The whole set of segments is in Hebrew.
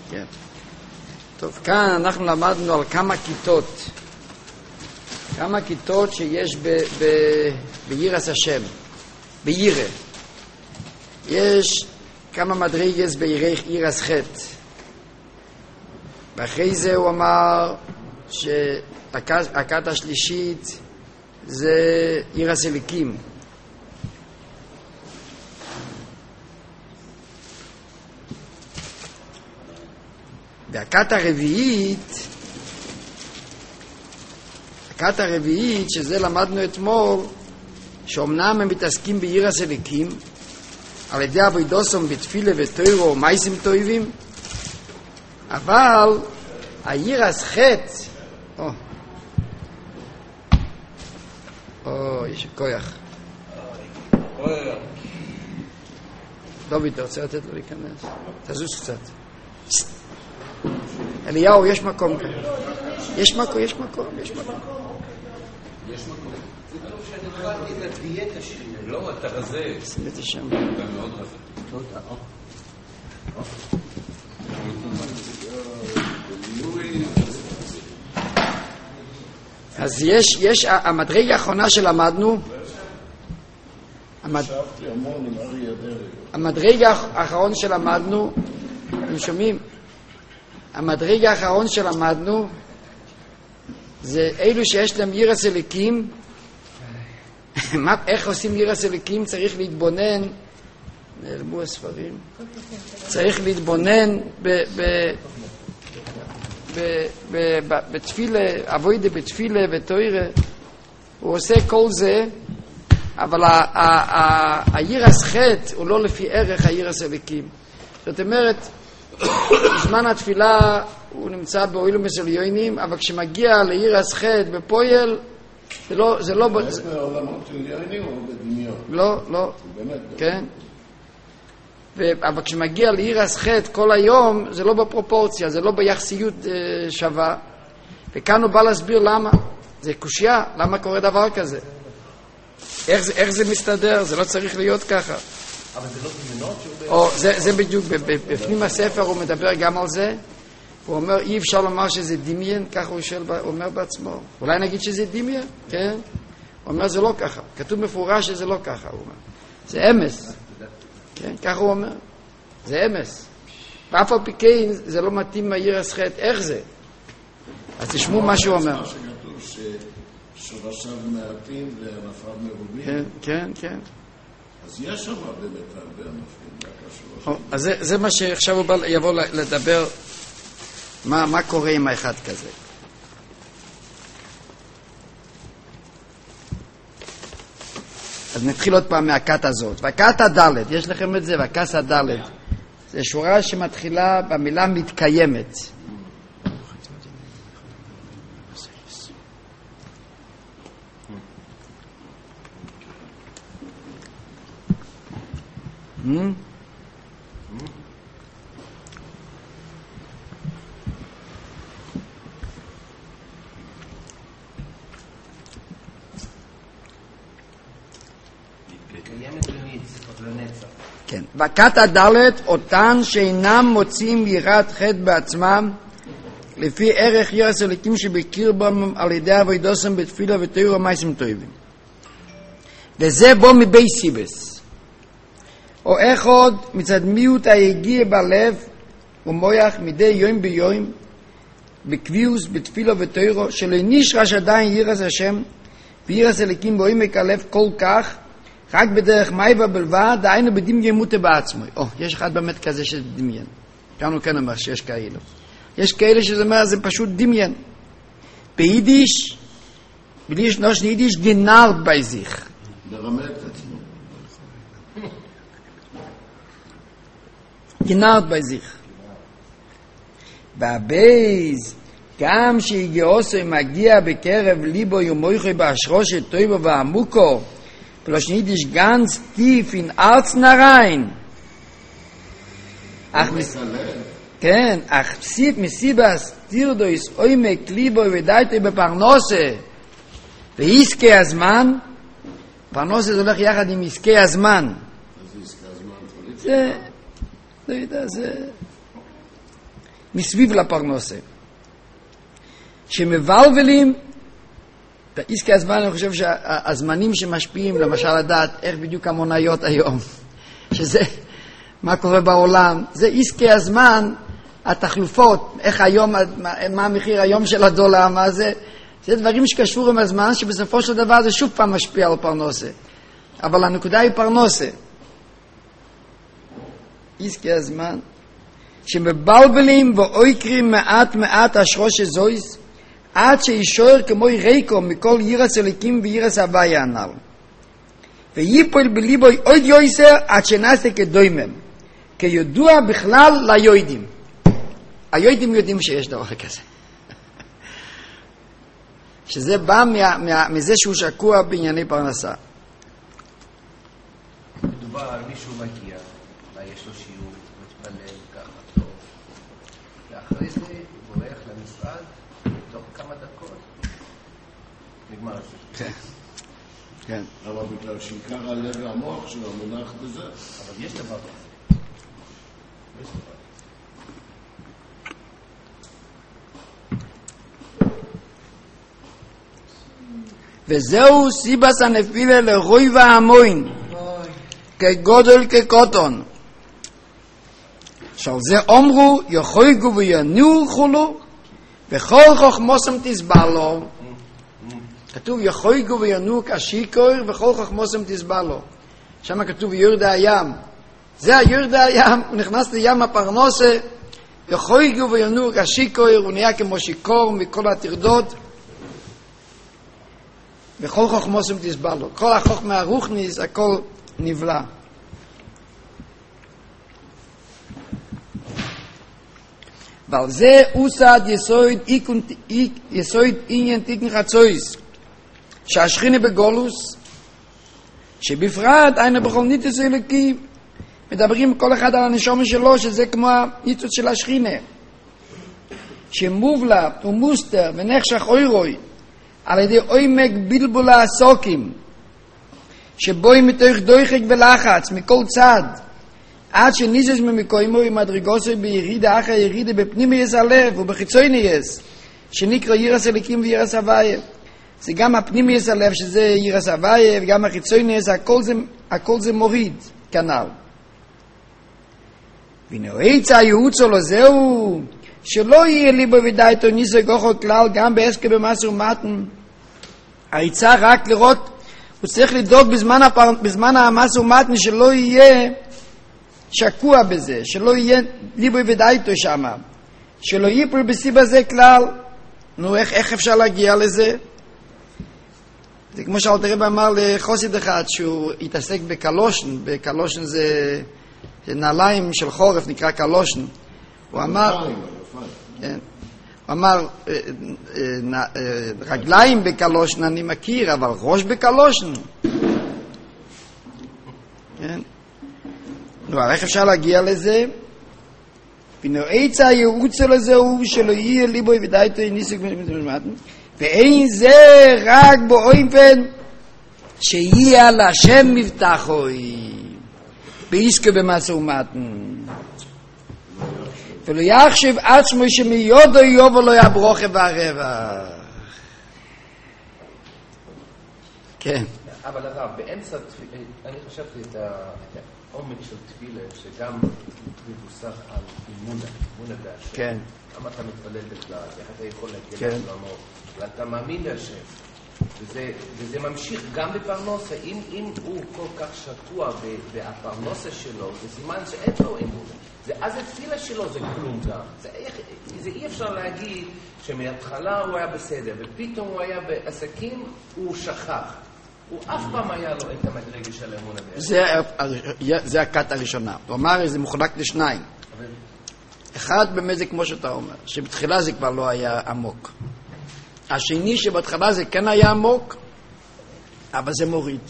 כן. טוב, כאן אנחנו למדנו על כמה כיתות שיש בירס השם, בירא. יש כמה מדרגות בירס חטא. ואחרי זה הוא אמר שהכת השלישית זה ירס אליקים. והכת הרביעית, שזה למדנו אתמול, שאומנם הם מתעסקים בירס אליקים, על ידי עבודתם בתפילה ותורה ומעשים טובים, אבל הירס חטא, יש כוח. דוד, אתה רוצה לתת לו להיכנס? תזוז קצת. אליהו, יש מקום כאן. יש מקום. זה טוב שנתחלתי את הדיאטה שלי. לא, אתה רזה. סביתי שם. אתה מאוד רזה. אז יש המדרגה האחרונה שלמדנו, המדרגה האחרון שלמדנו, אתם שומעים? המדרגה האחרון שלמדנו זה אלו שיש להם ירס אליקים. איך עושים ירס אליקים? צריך להתבונן, נעלמו הספרים, צריך להתבונן בתפילה, עבודה בתפילה ותורה. הוא עושה כל זה, אבל הירס חטא הוא לא לפי ערך הירס אליקים. זאת אומרת, בזמן התפילה הוא נמצא באוילום מסוליונים, אבל כשמגיע לירס חטא בפועל, זה לא בעולמות של יונים או בדמיון? לא, כן. אבל כשמגיע לירס חטא כל היום, זה לא בפרופורציה, זה לא ביחסיות שווה. וכאן הוא בא להסביר למה. זה קושיה, למה קורה דבר כזה? איך זה מסתדר? זה לא צריך להיות ככה. אבל זה לא דמיונות? זה בדיוק, בפנים הספר הוא מדבר גם על זה. הוא אומר, אי אפשר לומר שזה דמיין, ככה הוא אומר בעצמו. אולי נגיד שזה דמיין, כן? הוא אומר, זה לא ככה. כתוב מפורש שזה לא ככה, הוא אומר. זה אמס. כן, ככה הוא אומר. זה אמס. ואף על פי כן, זה לא מתאים מהירס חטא. איך זה? אז תשמעו מה שהוא אומר. שכתוב ששורשיו מעטים וענפיו מרובים. כן. אז יש שם באמת הרבה ענפים. אז זה מה שעכשיו הוא יבוא לדבר, מה קורה עם האחד כזה. אז נתחיל עוד פעם מהכת הזאת. והכת הדלת, יש לכם את זה, והכת הדלת. זה שורה שמתחילה במילה מתקיימת. כן. וכת הדלת אותן שאינם מוצאים יראת חטא בעצמם לפי ערך ירס אליקים שבקיר בם על ידי עבודתם בתפילה ותורה ומעשים טובים. וזה בו מבי סיבס. או אחד מצד מיעוט היגיע בלב ומויח מדי יום ביום בקביעוס בתפילה ותורה שלא נשרש עדיין ירס השם וירס אליקים בעומק הלב כל כך רק בדרך מייבה בלבד, דהיינו בדמיין מוטה בעצמו. יש אחד באמת כזה שזה דמיין. כאן הוא כן אומר שיש כאלה. יש כאלה שזה אומר, זה פשוט דמיין. ביידיש, ביידיש נושן יידיש, גנארט bei sich. לרמה את עצמו. גנארט bei sich. והבייז, גם שהגיעוסו מגיע בקרב ליבו יומויכו באשרושת טויבו ועמוקו, bloß nicht ist ganz tief in Arzen rein. Ach, psit misibas tirdo is oime klibo vedaite beparnose. Veiske azman, parnose זה הולך יחד עם עסקי הזמן. מסביב לפרנסה. שמבלבלים, בעסקי הזמן אני חושב שהזמנים שמשפיעים, למשל לדעת איך בדיוק המוניות היום, שזה מה קורה בעולם, זה עסקי הזמן, התחלופות, איך היום, מה המחיר היום של הדולר, מה זה, זה דברים שקשור עם הזמן, שבסופו של דבר זה שוב פעם משפיע על פרנסה. אבל הנקודה היא פרנסה. עסקי הזמן, שמבלבלים ואויקרים מעט אשרוש זויס, עד שישור כמו ריקו מכל ירס אליקים וירס הוויה הנ"ל. ויפול בליבוי עוד יויסר עד שנעשה כדוימם, כידוע בכלל ליועדים. היועדים יודעים שיש דבר כזה. שזה בא מזה שהוא שקוע בענייני פרנסה. מדובר על מישהו מגיע, יש לו שיעור, מתפלל ככה טוב, ואחרי זה הוא בורח למשרד, תוך כמה דקות, נגמר זה. כן. אבל בגלל שעיקר הלב והמוח שלו מונח בזה. אבל יש דבר כזה. יש דבר. וזהו סיבס הנפילה לרוי והמוין, כגודל כקוטון. שעל זה אומרו יחויגו וינוחו לו, וכל חוכמוסם תסבר לו. כתוב יחויגו וינוח כשיקור, וכל חוכמוסם תסבר לו. שם כתוב יורדה הים. זה היורדה הים, הוא נכנס לים הפרנסה, יחויגו וינוח כשיקור, הוא נהיה כמו שיקור מכל התרדות, וכל חוכמוסם תסבר לו. כל החוכמה הרוחניס, הכל נבלע. ועל זה עוסד יסוד עניין תיקן חצויס, שהשכינה בגולוס, שבפרט היינו בכל ניתוס אלוקי, מדברים כל אחד על הנשום שלו, שזה כמו הניתוס של השכינה, שמובלה ומוסתר ונחשך אוירוי, על ידי עומק בלבולה הסוקים, שבוי מתוך דויחק ולחץ מכל צד, עד שניסס ממקוימו עם מדרגוסו בירידה אחרי ירידה בפנימי יש הלב ובחיצוי נייס, שנקרא ירס אליקים וירס הוויה. זה גם הפנימי יש הלב שזה ירס הוויה, וגם החיצוי נייס, הכל זה מוריד, כנ"ל. ונועץ הייעוץ לו זהו, שלא יהיה לי בוודאיתו ניסה גוחו כלל, גם בעסקה במסר ומתן. העיצה רק לראות, הוא צריך לדאוג בזמן המסר ומתן, שלא יהיה שקוע בזה, שלא יהיה ליבוי ודאיתו שם, שלא ייפול בסיבה זה כלל. נו, איך אפשר להגיע לזה? זה כמו שאלתר רבי אמר לחסיד אחד שהוא התעסק בקלושן, בקלושן זה נעליים של חורף, נקרא קלושן. הוא אמר, הוא אמר, רגליים בקלושן אני מכיר, אבל ראש בקלושן. כן? נו, איך אפשר להגיע לזה? ונועץ הייעוץ לזה הוא שלא יהיה ליבוי ודאיתו ניסק ומתן, ואין זה רק באופן שיהיה להשם מבטחוי בעסקה במשא ומתן, ולא יחשב עצמו שמיודו יובו לא יברוכה והרווח. כן. אבל הרב, באמצע תפילה, אני חשבתי את העומק של תפילה, שגם מבוסס על אמונה בהשם. כן. למה אתה מתפלל בכלל, איך אתה יכול להגיע לעולמו, ואתה מאמין להשם. וזה ממשיך גם בפרנסה. אם הוא כל כך שקוע בפרנסה שלו, זה סימן שאין לו אמונה. אז התפילה שלו זה כלום גם. זה אי אפשר להגיד שמהתחלה הוא היה בסדר, ופתאום הוא היה בעסקים, הוא שכח. הוא אף פעם היה לו את המדרגה של אמונה בהשם. זה הקטע הראשונה. הוא אמר, זה מחולק לשניים. אחד באמת זה כמו שאתה אומר, שבתחילה זה כבר לא היה עמוק. השני שבהתחלה זה כן היה עמוק, אבל זה מוריד.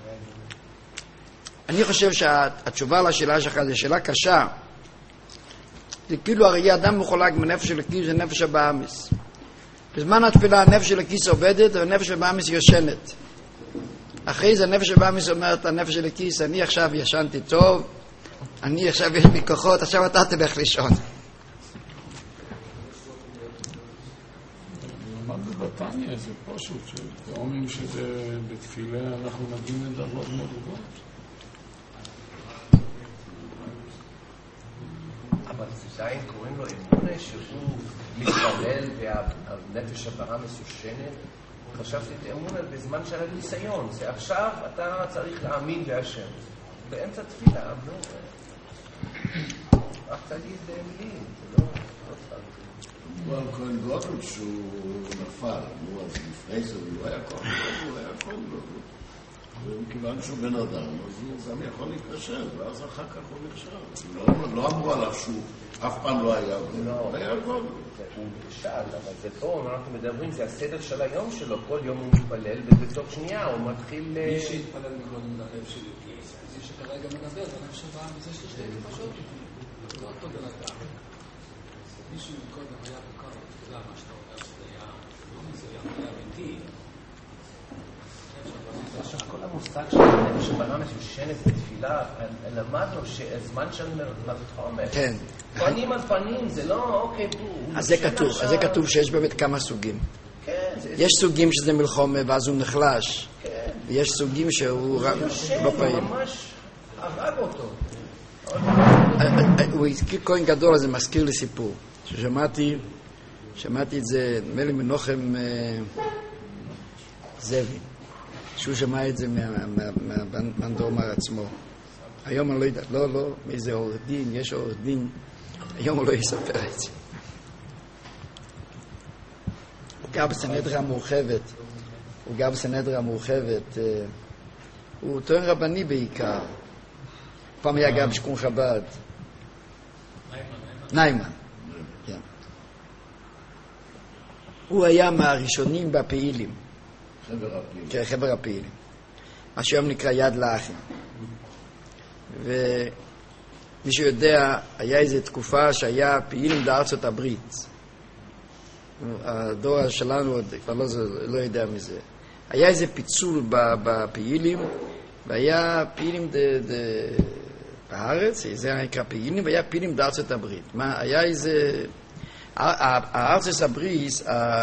אני חושב שהתשובה לשאלה שלך זו שאלה קשה. זה כאילו הרי אדם מחולק מנפש של הכיס ונפש הבאמיס. בזמן התפילה הנפש של הכיס עובדת והנפש של הבאמיס יושנת. אחרי זה הנפש של הבאמיס אומרת, הנפש של הכיס, אני עכשיו ישנתי טוב, אני עכשיו יש לי כוחות, עכשיו אתה תלך לישון. בתניא, זה פשוט, שאומרים שבתפילה אנחנו מגיעים לדרגות מאוד גבוהות. אבל עדיין קוראים לו אמונה שהוא מתפלל והנפש הבאה מסושנת. חשבתי את אמונה בזמן של הניסיון. זה עכשיו אתה צריך להאמין בהשם. באמצע תפילה, לא. רק תגיד מילים, זה לא צריך. אבל כהן גודל שהוא נפל, אז לפני זה הוא היה כהן גודל, הוא היה כהן גודל. וכיוון שהוא בן אדם, אז הוא גם יכול להתקשר, ואז אחר כך הוא נחשב. לא אמרו עליו שהוא אף פעם לא היה גודל, הוא היה גודל. הוא נכשל, אבל זה פה, אנחנו מדברים, זה הסדר של היום שלו, כל יום הוא מתפלל, ובסוף שנייה הוא מתחיל... מי שהתפלל מקודם ללב שלי, זה שכרגע מדבר, והלב שבא, זה יש לי שתי נפשות, לא אותו בן אדם. מישהו מקודם היה בקר, אתה יודע מה שאתה אומר, שזה היה, לא מזוין, היה ביתי. עכשיו, כל המושג של הנפש הבאה מסושנת בתפילה, למדנו שהזמן של מלחמה, פנים על פנים, זה לא, אוקיי, אז זה כתוב שיש באמת כמה סוגים. יש סוגים שזה מלחמה ואז הוא נחלש, ויש סוגים שהוא לא פעיל. הוא ממש הרג אותו. הוא הזכיר כהן גדול, אז זה מזכיר לי סיפור. ששמעתי את זה, נדמה לי מנוחם זאבי. שהוא שמע את זה מהבנדומר עצמו. היום אני לא יודע, לא, מאיזה עורך דין, יש עורך דין, היום הוא לא יספר את זה. הוא גר בסנהדריה המורחבת, הוא טוען רבני בעיקר. פעם היה גם שכון חב"ד. ניימן. כן. הוא היה מהראשונים בפעילים. חבר הפעילים. מה שהיום נקרא יד לאחים. ומישהו יודע, היה איזו תקופה שהיה פעילים בארצות הברית. הדור שלנו כבר לא יודע מזה. היה איזה פיצול בפעילים, והיה פעילים בארץ, זה נקרא פעילים, והיה פעילים בארצות הברית. מה, היה איזה... הארצות הברית,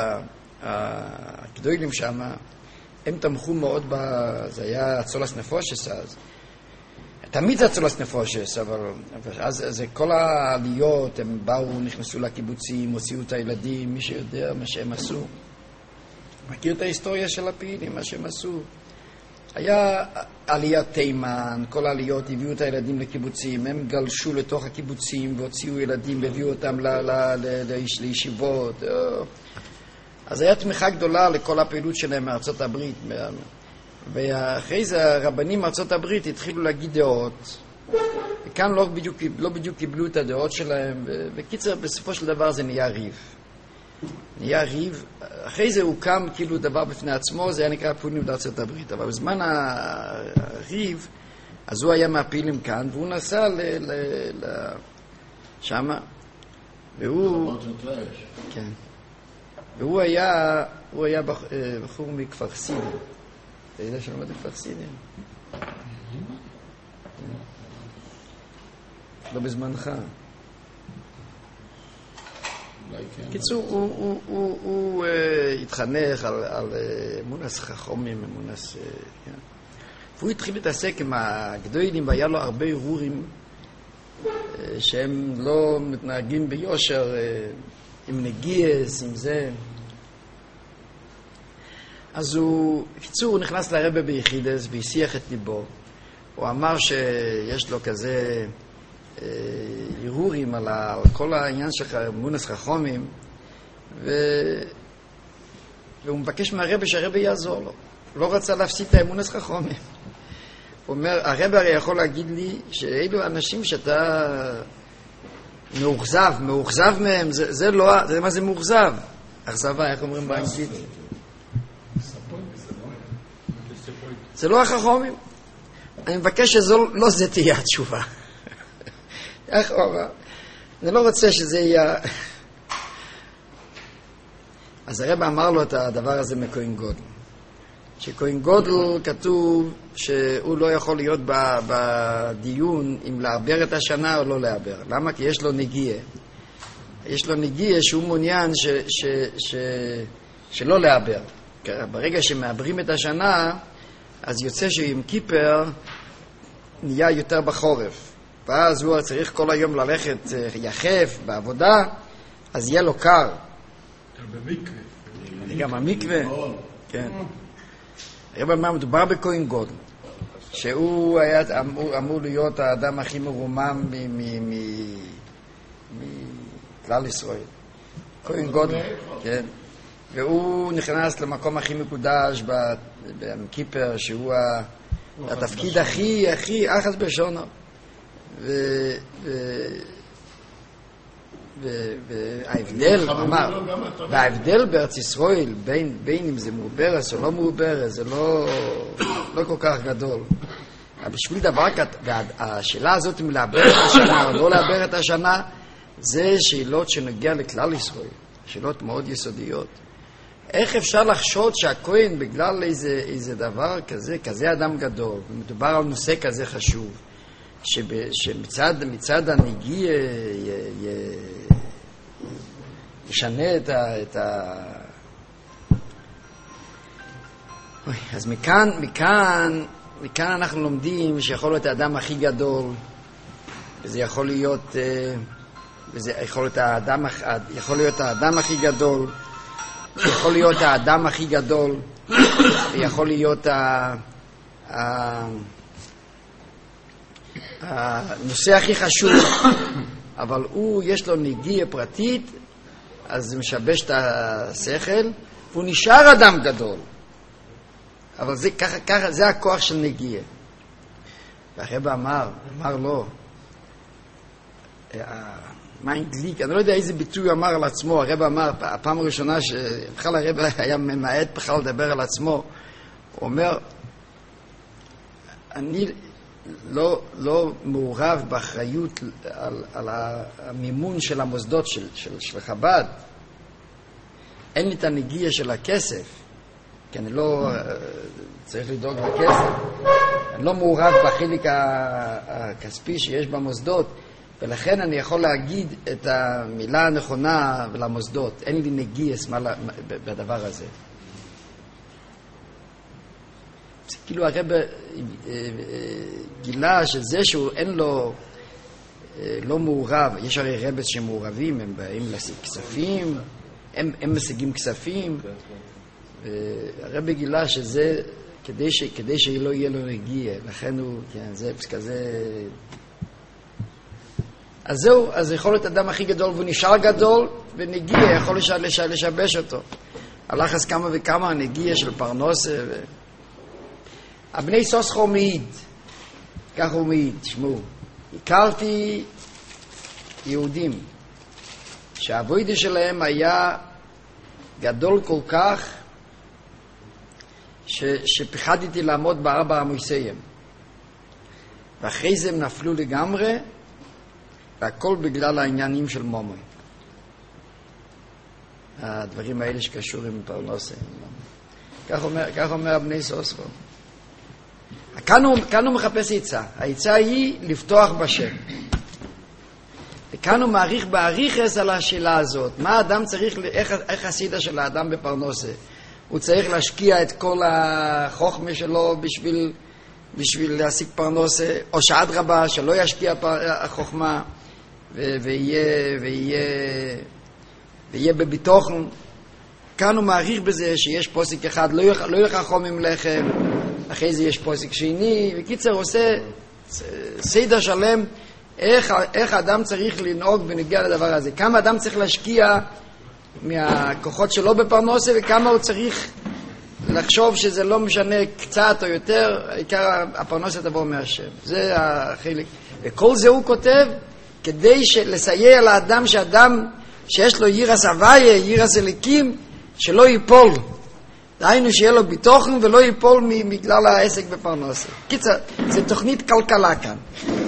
הגדולים שם, הם תמכו מאוד זה היה צולס נפושס אז. תמיד זה צולס נפושס, אבל אז כל העליות, הם באו, נכנסו לקיבוצים, הוציאו את הילדים, מי שיודע מה שהם עשו. מכיר את ההיסטוריה של הפעילים, מה שהם עשו. היה עליית תימן, כל העליות הביאו את הילדים לקיבוצים, הם גלשו לתוך הקיבוצים והוציאו ילדים והביאו אותם לישיבות. אז היה תמיכה גדולה לכל הפעילות שלהם מארצות הברית. ואחרי זה הרבנים מארצות הברית התחילו להגיד דעות. וכאן לא בדיוק קיבלו את הדעות שלהם. וקיצר, בסופו של דבר זה נהיה ריב. אחרי זה הוא קם כאילו דבר בפני עצמו, זה היה נקרא פעילים בארצות הברית. אבל בזמן הריב, אז הוא היה מהפעילים כאן, והוא נסע שמה. והוא... כן. והוא היה בחור מכפר סיני. אתה יודע שלמד בכפר סיני? לא בזמנך. קיצור, הוא התחנך על אמונס חכמים, אמונס... והוא התחיל להתעסק עם הגדולים, והיה לו הרבה ערעורים שהם לא מתנהגים ביושר, עם נגיעס, עם זה. אז הוא, בקיצור, הוא נכנס לרבא ביחידס והשיח את ליבו. הוא אמר שיש לו כזה ערעורים על כל העניין של אמונס חכמים, והוא מבקש מהרבא שהרבא יעזור לו. לא רצה להפסיד את האמונס חכמים. הוא אומר, הרבא הרי יכול להגיד לי שאלו אנשים שאתה מאוכזב מהם, זה לא, זה מה זה מאוכזב? אכזבה, איך אומרים באנגלית? זה לא החכמים. אני מבקש שלא זה תהיה התשובה. איך אומר? אני לא רוצה שזה יהיה... אז הרב אמר לו את הדבר הזה מכהן גודל. שכהן גודל כתוב שהוא לא יכול להיות בדיון אם לעבר את השנה או לא לעבר. למה? כי יש לו נגיעה. יש לו נגיעה שהוא מעוניין שלא לעבר. ברגע שמעברים את השנה, אז יוצא שיום כיפר נהיה יותר בחורף. ואז הוא צריך כל היום ללכת יחף בעבודה, אז יהיה לו קר. גם המקווה. כן. הרב אמר, מדובר בכהן גודל, שהוא היה אמור להיות האדם הכי מרומם מכלל ישראל. כהן גודל, כן. והוא נכנס למקום הכי מקודש ביום כיפר, שהוא התפקיד הכי אחז בשונו. וההבדל בארץ ישראל בין אם זה מעוברס או לא מעוברס זה לא כל כך גדול. בשביל דבר כזה, והשאלה הזאת אם לעבר את השנה או לא לעבר את השנה, זה שאלות שנגיע לכלל ישראל, שאלות מאוד יסודיות. איך אפשר לחשוד שהכהן בגלל איזה דבר כזה אדם גדול, ומדובר על נושא כזה חשוב, שמצד הנגיע ישנה את ה... אז מכאן אנחנו לומדים שיכול להיות האדם הכי גדול, וזה יכול להיות האדם הכי גדול, יכול להיות האדם הכי גדול, ויכול להיות הנושא הכי חשוב, אבל יש לו נגיעה פרטית, אז זה משבש את השכל, והוא נשאר אדם גדול. אבל ככה, זה הכוח של נגיעה. והרב אמר לו, מיין גליק, אני לא יודע איזה ביטוי הוא אמר על עצמו, הרב אמר, הפעם הראשונה שבכלל הרב היה ממעט בכלל לדבר על עצמו, הוא אומר, אני לא מעורב באחריות על המימון של המוסדות של חב"ד. אין לי את הנגיעה של הכסף, כי אני לא צריך לדאוג לכסף. אני לא מעורב בחלק הכספי שיש במוסדות, ולכן אני יכול להגיד את המילה הנכונה למוסדות. אין לי נגיעה בדבר הזה. כאילו הרב גילה שזה שהוא אין לו לא מעורב, יש הרי רבס שמעורבים, הם באים להשיג כספים, הם משיגים כספים, הרב גילה שזה כדי שלא יהיה לו נגיעה, לכן הוא, כן, זה כזה. אז זהו, אז יכול להיות אדם הכי גדול והוא נשאר גדול, ונגיעה יכול לשבש אותו. הלך אז כמה וכמה נגיעה של פרנסה הבני סוסחו מעיד, כך הוא מעיד, תשמעו, הכרתי יהודים שהעבודה שלהם היה גדול כל כך שפחדתי לעמוד בארבע המויסיים, ואחרי זה הם נפלו לגמרי, והכל בגלל העניינים של מומוי, הדברים האלה שקשור עם פרנסה. כך אומר הבני סוסחו. כאן הוא מחפש עצה. העצה היא לפתוח בשם. וכאן הוא מעריך בעריכס על השאלה הזאת. מה האדם צריך, איך הסידה של האדם בפרנסה? הוא צריך להשקיע את כל החוכמה שלו בשביל להשיג פרנסה, או שעד רבה שלא ישקיע החוכמה, ויהיה בביטוחן. כאן הוא מעריך בזה שיש פוסק אחד, לא יחכום עם לחם, אחרי זה יש פוסק שני, וקיצר עושה סדר שלם איך האדם צריך לנהוג בנגיע לדבר הזה, כמה אדם צריך להשקיע מהכוחות שלו בפרנסה, וכמה הוא צריך לחשוב שזה לא משנה קצת או יותר, העיקר הפרנסה תבוא מהשם. זה החלק, וכל זה הוא כותב כדי לסייע לאדם, שאדם שיש לו ירס הוויה, ירס אליקים, שלא ייפול, דהיינו שיהיה לו ביטוחן ולא ייפול בגלל העסק בפרנסה. קיצר, זה תוכנית כלכלה כאן.